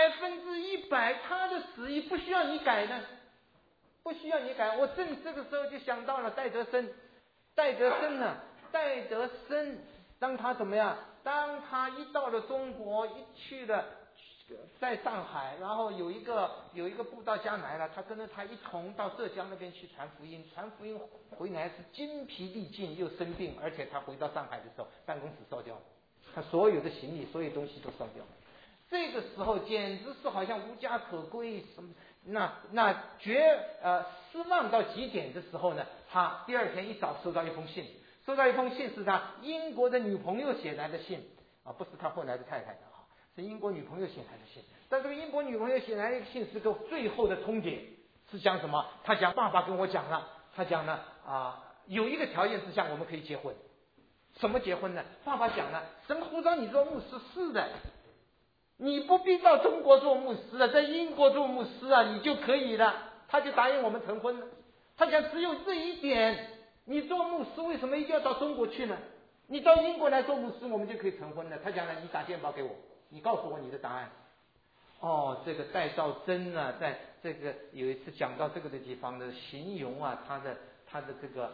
100%，他的旨意不需要你改的，不需要你改。我正这个时候就想到了戴德生，当他怎么样？当他一到了中国，一去了在上海，然后有一个布道家来了，他跟着他一同到浙江那边去传福音回来是精疲力尽又生病，而且他回到上海的时候，办公室烧掉了，他所有的行李所有东西都烧掉了。这个时候简直是好像无家可归，什么失望到极点的时候呢，他第2天一早收到一封信是他英国的女朋友写来的信不是他后来的太太的是英国女朋友写来的信。但这个英国女朋友写来的信是个最后的通牒，是讲什么？他讲爸爸跟我讲了，他讲了有一个条件之下我们可以结婚。什么结婚呢？爸爸讲了，神呼召你做牧师，是的，你不必到中国做牧师了，在英国做牧师啊，你就可以了。他就答应我们成婚了。他讲只有这一点，你做牧师为什么一定要到中国去呢？你到英国来做牧师，我们就可以成婚了。他讲了，你打电报给我，你告诉我你的答案。这个戴兆珍啊，在这个有一次讲到这个的地方的形容啊，他的这个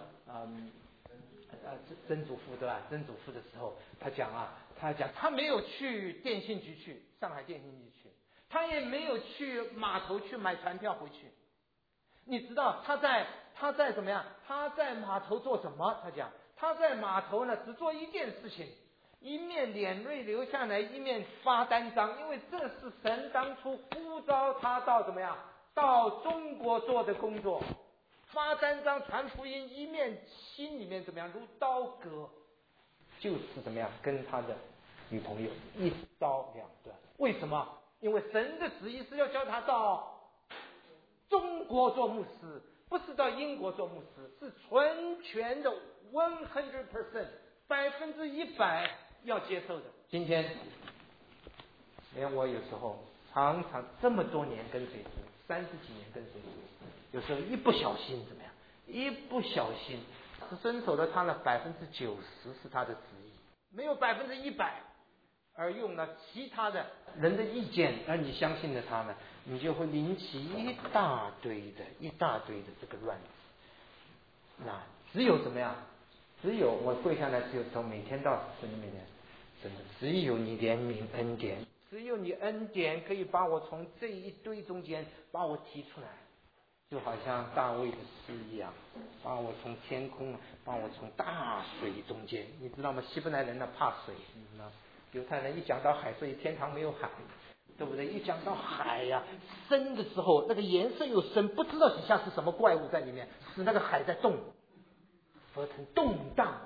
曾祖父对吧？曾祖父的时候，他讲他没有去电信局去，上海电信局去，他也没有去码头去买船票回去。你知道他在怎么样？他在码头做什么？他讲他在码头呢，只做一件事情，一面眼泪流下来，一面发单张，因为这是神当初呼召他到怎么样？到中国做的工作。发单张传福音，一面心里面怎么样？如刀割，就是怎么样？跟他的女朋友一刀两断。为什么？因为神的旨意是要叫他到中国做牧师，不是到英国做牧师，是纯全的 100%， 100%要接受的。今天连我有时候常常这么多年跟随主，30几年跟随主，有时候一不小心怎么样？一不小心是遵守了他的90%是他的旨意，没有100%，而用了其他的人的意见，而你相信了他呢，你就会引起一大堆的这个乱子。那只有怎么样？只有我跪下来，只有从每天到神的面前，真的只有你怜悯恩典，只有你恩典可以把我从这一堆中间把我提出来，就好像大卫的诗一样，把我从天空，把我从大水中间。你知道吗？希伯来人呢怕水，你知道吗？犹太人一讲到海，所以天堂没有海，对不对？一讲到海呀，深的时候那个颜色又深，不知道底下是什么怪物在里面，使那个海在动，河成动荡。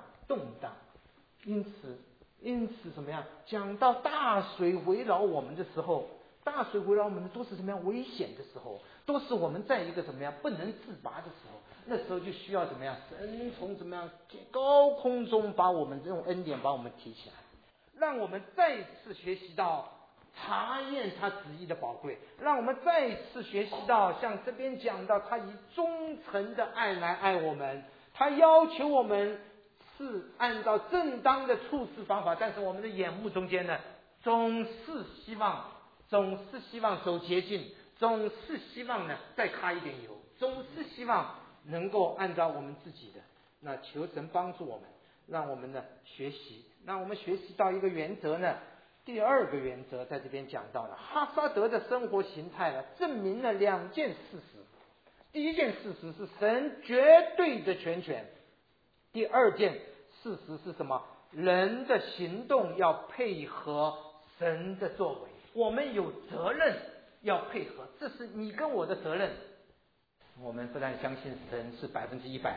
因此怎么样？讲到大水围绕我们的时候，大水围绕我们的都是什么样危险的时候，都是我们在一个怎么样不能自拔的时候，那时候就需要怎么样？神从怎么样高空中把我们这种恩典把我们提起来，让我们再次学习到查验他旨意的宝贵，让我们再次学习到像这边讲到他以忠诚的爱来爱我们，他要求我们是按照正当的处事方法，但是我们的眼目中间呢，总是希望走捷径，总是希望呢再揩一点油，总是希望能够按照我们自己的。那求神帮助我们，让我们呢学习，让我们学习到一个原则呢。第二个原则在这边讲到了，哈萨德的生活形态呢，证明了2件事实。第一件事实是神绝对的全权，第二件事实是什么？人的行动要配合神的作为，我们有责任要配合，这是你跟我的责任。我们不但相信神是100%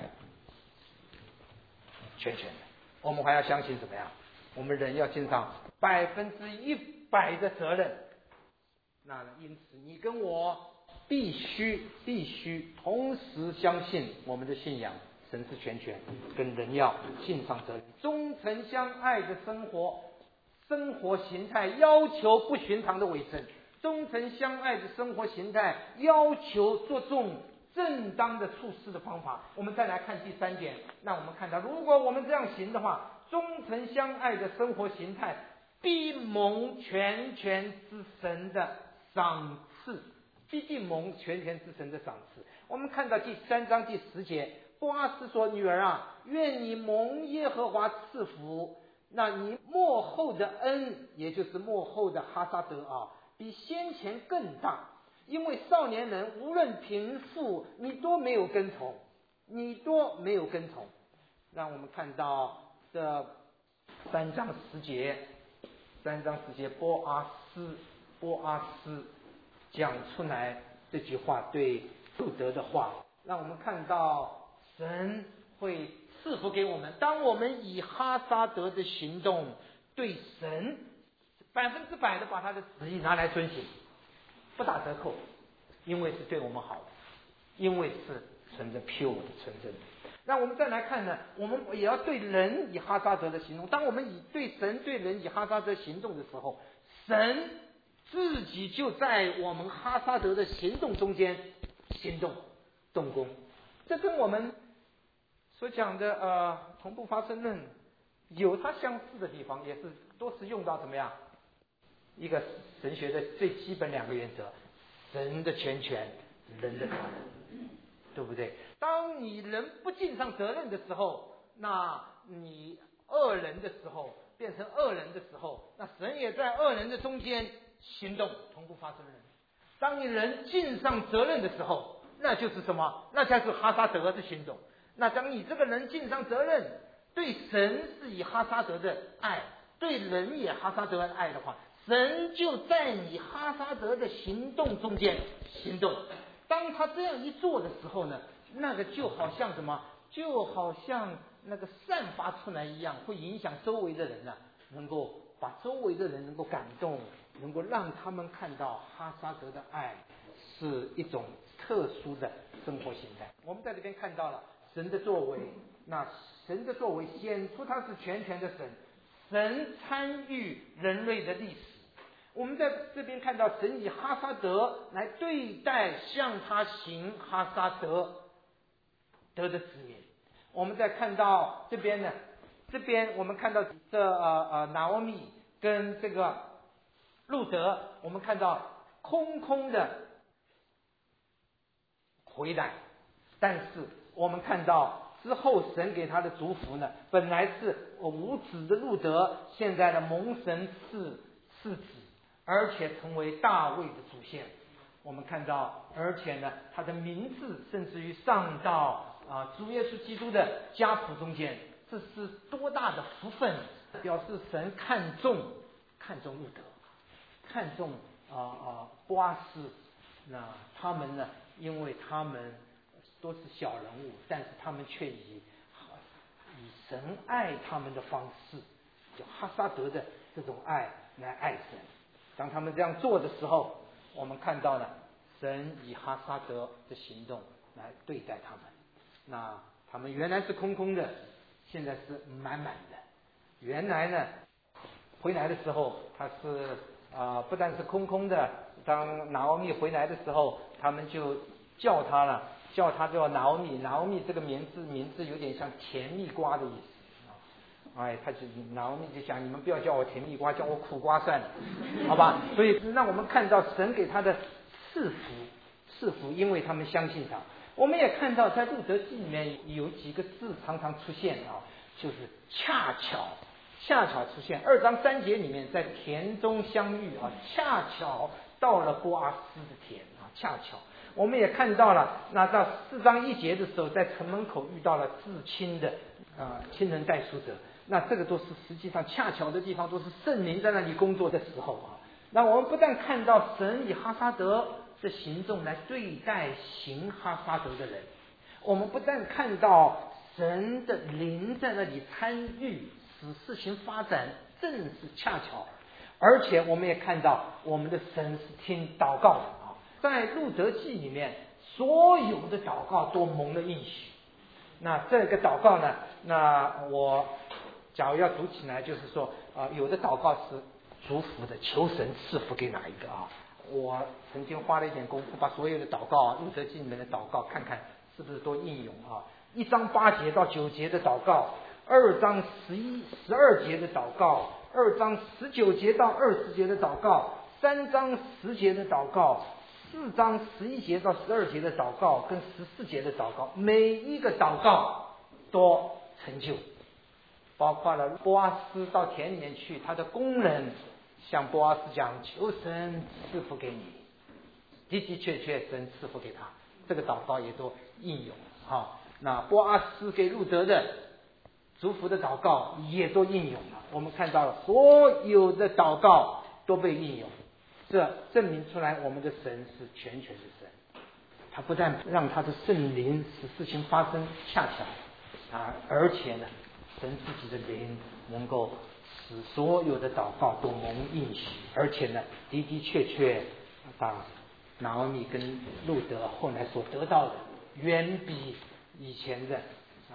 全权的，我们还要相信怎么样？我们人要尽上100%的责任。那因此你跟我必须同时相信我们的信仰，神是全权，跟人要尽上责任。忠诚相爱的生活形态要求不寻常的委身，忠诚相爱的生活形态要求着重正当的处事的方法。我们再来看第3点，让我们看到，如果我们这样行的话，忠诚相爱的生活形态必蒙全权之神的赏赐，必蒙全权之神的赏赐。我们看到第3章第10节，波阿斯说：“女儿啊，愿你蒙耶和华赐福，那你末后的恩，也就是末后的哈萨德啊，比先前更大。因为少年人无论贫富，你都没有跟从。”让我们看到这3章10节，波阿斯讲出来这句话对路德的话，让我们看到神会赐福给我们。当我们以哈萨德的行动对神 100%的把他的旨意拿来遵行，不打折扣，因为是对我们好的，因为是存着 pure 的纯正的。那我们再来看呢，我们也要对人以哈撒德的行动。当我们对神对人以哈撒德行动的时候，神自己就在我们哈撒德的行动中间行动动工。这跟我们所讲的同步发生论有它相似的地方，也是都是用到怎么样一个神学的最基本2个原则：神的全权，人的责任，对不对？当你人不尽上责任的时候，那你恶人的时候变成恶人的时候，那神也在恶人的中间行动，同步发生论。当你人尽上责任的时候，那就是什么？那才是哈撒德的行动。那当你这个人尽上责任，对神是以哈撒德的爱，对人也哈撒德的爱的话，神就在你哈撒德的行动中间行动。当他这样一做的时候呢，那个就好像什么？就好像那个散发出来一样，会影响周围的人呢，能够把周围的人能够感动，能够让他们看到哈撒德的爱是一种特殊的生活形态。我们在这边看到了神的作为，那神的作为显出他是全权的神，神参与人类的历史。我们在这边看到神以哈撒德来对待向他行哈撒德的子民。我们再看到这边呢，这边我们看到拿俄米跟这个路德，我们看到空空的回来，但是我们看到之后神给他的祝福呢，本来是无子的路德，现在的蒙神是子，而且成为大卫的祖先。我们看到，而且呢，他的名字甚至于上到主耶稣基督的家谱中间，这是多大的福分！表示神看重路德，看重波阿斯。那他们呢，因为他们都是小人物，但是他们却以神爱他们的方式，就哈撒德的这种爱来爱神。当他们这样做的时候，我们看到了神以哈撒德的行动来对待他们。那他们原来是空空的，现在是满满的。原来呢，回来的时候他是不但是空空的，当拿俄米回来的时候，他们就叫他了，叫他叫拿俄米。拿俄米这个名字有点像甜蜜瓜的意思。他就拿俄米就想，你们不要叫我甜蜜瓜，叫我苦瓜算了，好吧？所以让我们看到神给他的赐福，因为他们相信他。我们也看到在路德记里面有几个字常常出现就是恰巧出现。2章3节里面，在田中相遇恰巧到了波阿斯的田恰巧。我们也看到了，那到4章1节的时候，在城门口遇到了至亲的亲人代书者。那这个都是实际上恰巧的地方，都是圣灵在那里工作的时候那我们不但看到神以哈撒德的行动来对待行哈撒德的人，我们不但看到神的灵在那里参与，使事情发展正是恰巧，而且我们也看到我们的神是听祷告的在路德记里面，所有的祷告都蒙了应许。那这个祷告呢，那我假如要读起来，就是说有的祷告是祝福的，求神赐福给哪一个我曾经花了一点功夫，把所有的祷告路德记里面的祷告看看是不是都应用1章8节到9节的祷告，2章11、12节的祷告，2章19节到20节的祷告，3章10节的祷告，4章11节到12节的祷告跟14节的祷告，每一个祷告都成就。包括了波阿斯到田里面去，他的工人向波阿斯讲，求神赐福给你，的确神赐福给他，这个祷告也都应用那波阿斯给路德的祝福的祷告也都应用了。我们看到所有的祷告都被应用，这证明出来我们的神是全权的神。他不但让他的圣灵使事情发生恰巧而且呢神自己的灵能够使所有的祷告都蒙应许，而且呢，的的确确，当拿俄米跟路德后来所得到的，远比以前的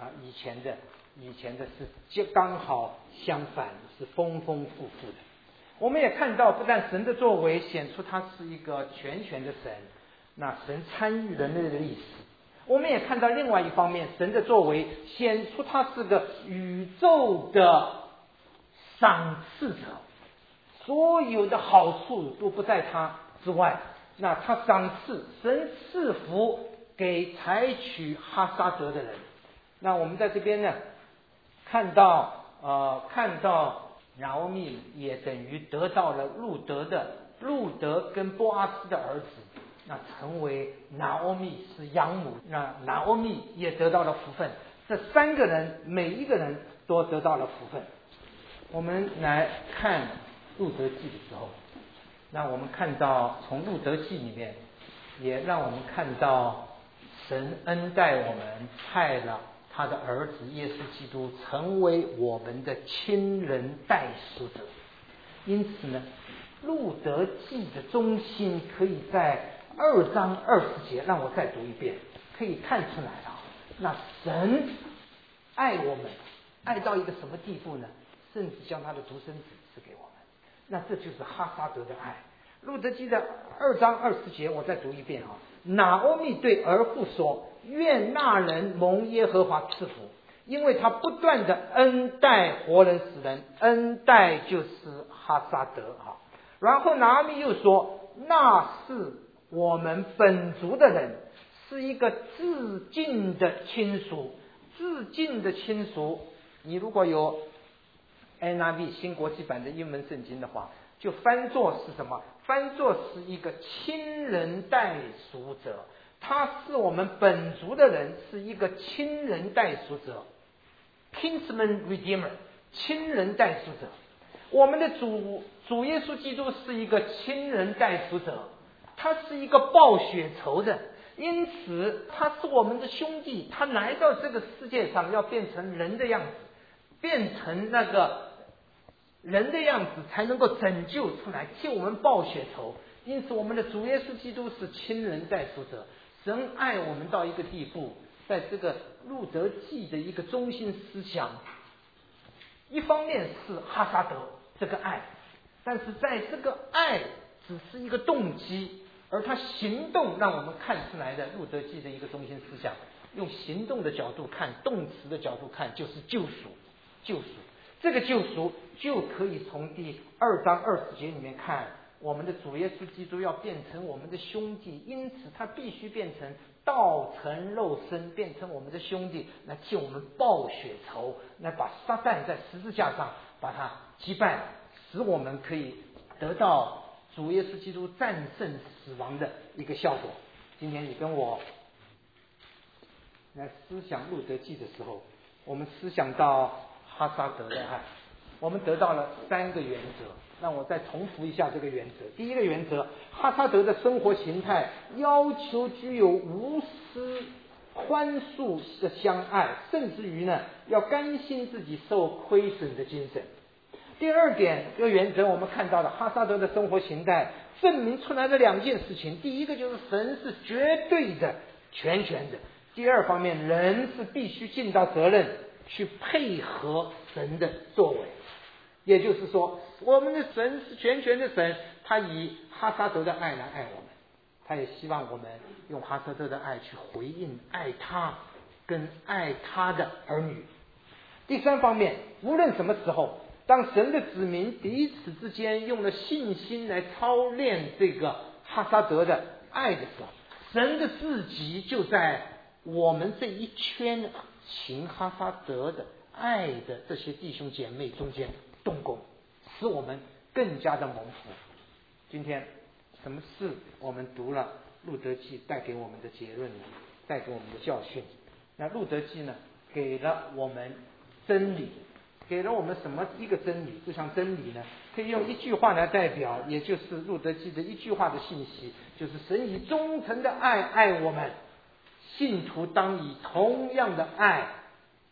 是刚好相反，是丰丰富富的。我们也看到，不但神的作为显出他是一个全权的神，那神参与了那个历史。我们也看到另外一方面，神的作为显出他是个宇宙的赏赐者，所有的好处都不在他之外。那他赏赐，神赐福给采取哈撒德的人。那我们在这边呢，看到拿俄米也等于得到了路德跟波阿斯的儿子，那成为拿俄米是养母，那拿俄米也得到了福分。这三个人每一个人都得到了福分。我们来看路德记的时候，那我们看到从路德记里面也让我们看到神恩待我们，派了他的儿子耶稣基督成为我们的亲人代书者。因此呢，路德记的中心可以在2章20节，让我再读一遍，可以看出来了。那神爱我们，爱到一个什么地步呢？甚至将他的独生子赐给我们。那这就是哈撒德的爱。路德记的2章20节，我再读一遍啊。拿俄米对儿妇说：“愿那人蒙耶和华赐福，因为他不断的恩待活人死人，恩待就是哈撒德啊。”然后拿俄米又说：“那是我们本族的人，是一个至近的亲属。”至近的亲属，你如果有 NIV 新国际版的英文圣经的话，就翻作是什么？翻作是一个亲人代赎者。他是我们本族的人，是一个亲人代赎者 ，kinsman redeemer， 亲人代赎者。我们的主耶稣基督是一个亲人代赎者，他是一个报血仇的。因此他是我们的兄弟，他来到这个世界上要变成人的样子，变成那个人的样子，才能够拯救出来，替我们报血仇。因此我们的主耶稣基督是亲人代赎者。神爱我们到一个地步，在这个路德记的一个中心思想，一方面是哈撒德这个爱，但是在这个爱只是一个动机，而他行动让我们看出来的路德记的一个中心思想，用行动的角度看，动词的角度看，就是救赎。这个救赎就可以从第2章20节里面看，我们的主耶稣基督要变成我们的兄弟，因此他必须变成道成肉身，变成我们的兄弟，来替我们报血仇，来把撒旦在十字架上把他击败，使我们可以得到主耶稣基督战胜死亡的一个效果。今天你跟我来思想路德记的时候，我们思想到哈撒德的爱，我们得到了3个原则。让我再重复一下这个原则。第一个原则，哈撒德的生活形态要求具有无私宽恕的相爱，甚至于呢要甘心自己受亏损的精神。第二点，这个原则我们看到了哈撒德的生活形态证明出来的2件事情。第一个就是神是绝对的全权的，第二方面人是必须尽到责任去配合神的作为。也就是说，我们的神是全权的神，他以哈撒德的爱来爱我们，他也希望我们用哈撒德的爱去回应爱他跟爱他的儿女。第三方面，无论什么时候，当神的子民彼此之间用了信心来操练这个哈撒德的爱的时候，神的自己就在我们这一圈行哈撒德的爱的这些弟兄姐妹中间动工，使我们更加的蒙福。今天什么是我们读了路德记带给我们的结论呢？带给我们的教训。那路德记呢，给了我们真理，给了我们什么一个真理？这项真理呢，可以用一句话来代表，也就是路德记的一句话的信息，就是神以忠诚的爱爱我们，信徒当以同样的爱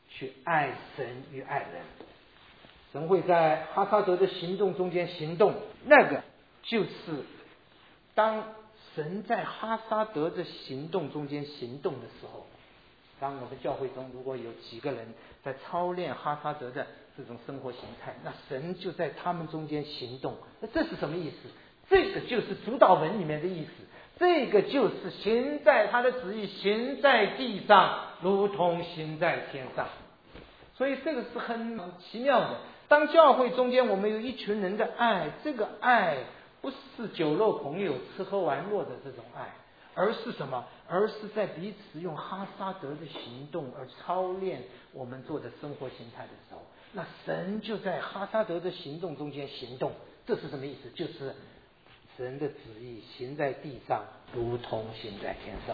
去爱神与爱人。神会在哈撒德的行动中间行动，那个就是当神在哈撒德的行动中间行动的时候，当我们教会中如果有几个人在操练哈撒德的这种生活形态，那神就在他们中间行动。那这是什么意思？这个就是主祷文里面的意思，这个就是行在他的旨意，行在地上如同行在天上。所以这个是很奇妙的。当教会中间我们有一群人的爱，这个爱不是酒肉朋友吃喝玩乐的这种爱，而是什么？而是在彼此用哈撒德的行动而操练我们做的生活形态的时候，那神就在哈撒德的行动中间行动。这是什么意思？就是神的旨意行在地上如同行在天上。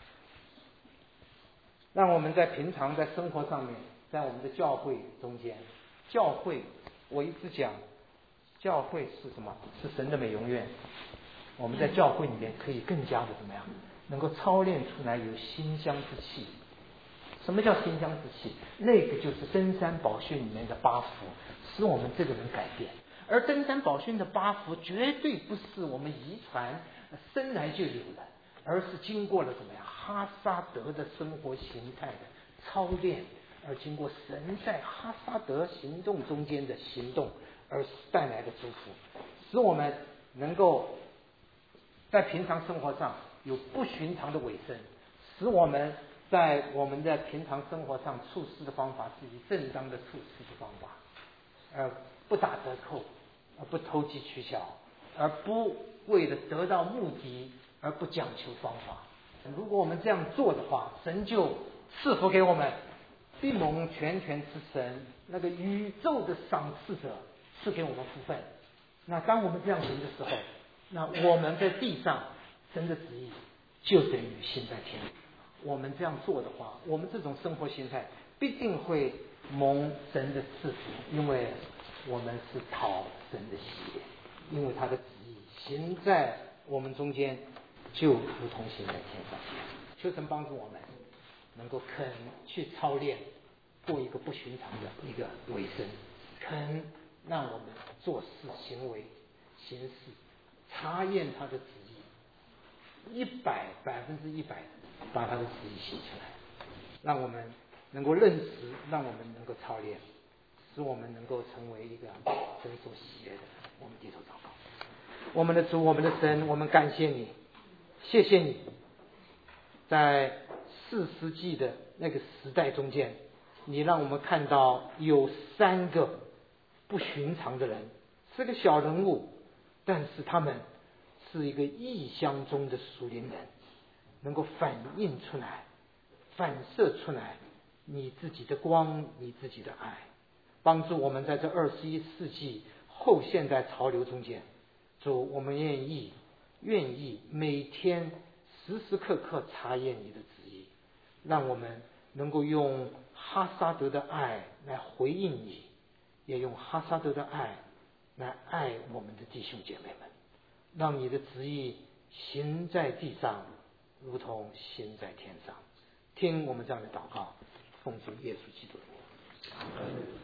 让我们在平常在生活上面，在我们的教会中间，教会我一直讲，教会是什么？是神的美容院。我们在教会里面可以更加的怎么样？能够操练出来有馨香之气。什么叫馨香之气？那个就是登山宝训里面的八福，使我们这个人改变。而登山宝训的八福绝对不是我们遗传生来就有的，而是经过了怎么样哈撒德的生活形态的操练，而经过神在哈撒德行动中间的行动而带来的祝福，使我们能够在平常生活上有不寻常的尾声，使我们在我们的平常生活上处事的方法是以正当的处事的方法，而不打折扣，而不投机取巧，而不为了得到目的而不讲求方法。如果我们这样做的话，神就赐福给我们，必蒙全权之神那个宇宙的赏赐者赐给我们福分。那当我们这样行的时候，那我们在地上神的旨意就等于行在天里。我们这样做的话，我们这种生活形态必定会蒙神的赐福，因为我们是讨神的喜悦，因为他的旨意行在我们中间就如同行在天上。求神帮助我们能够肯去操练过一个不寻常的一个尾声，肯让我们做事行为行事查验他的旨意，100%把他的旨意行出来，让我们能够认识，让我们能够操练，使我们能够成为一个神所喜悦的。我们低头祷告。我们的主，我们的神，我们感谢你，谢谢你在4世纪的那个时代中间，你让我们看到有3个不寻常的人，是个小人物，但是他们是一个异象中的属灵人，能够反映出来，反射出来你自己的光，你自己的爱，帮助我们在这21世纪后现代潮流中间。主，我们愿意每天时时刻刻查验你的旨意，让我们能够用哈撒德的爱来回应你，也用哈撒德的爱来爱我们的弟兄姐妹们，让你的旨意行在地上如同行在天上。听我们这样的祷告，奉主耶稣基督的名。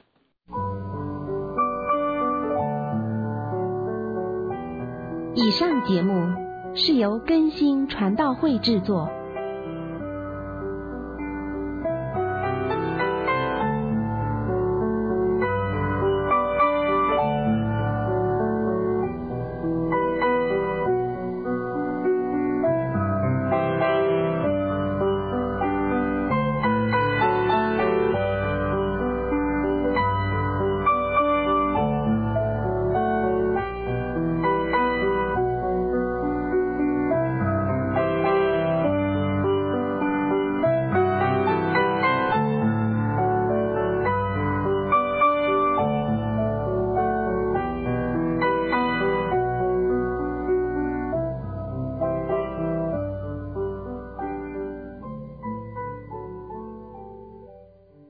以上节目是由更新传道会制作，